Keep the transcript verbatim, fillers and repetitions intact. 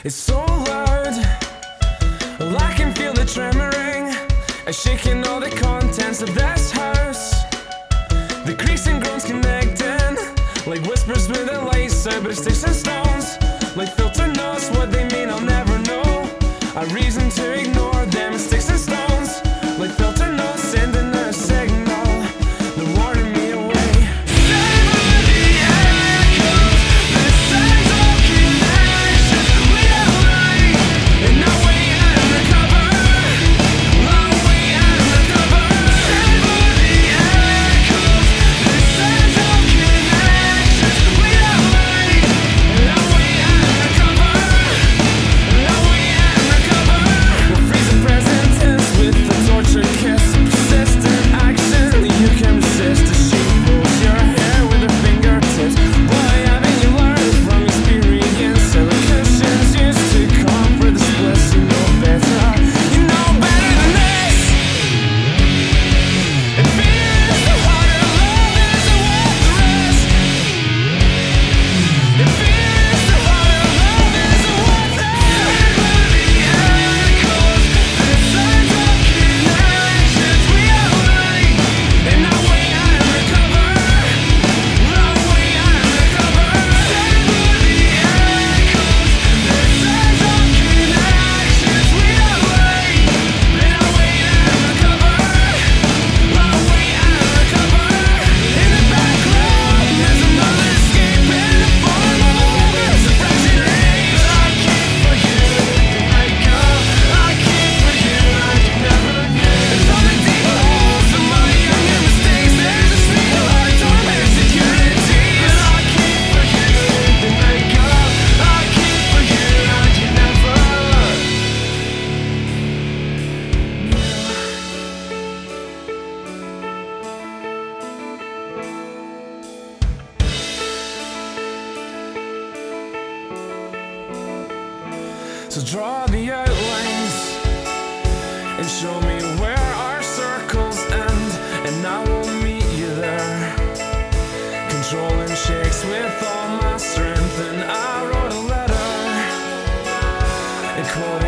It's so loud, well, I can feel the tremoring, I shaking all the contents of this house. The creaks and groans connecting, like whispers with a lace out, but it's sticks and stones, like filter notes. What they mean I'll never know, a reason to ignore them. Sticks and stones, like filter notes, sending a signal, they're warning me away. So draw the outlines and show me where our circles end, and I will meet you there. Controlling shakes with all my strength, and I wrote a letter and quoted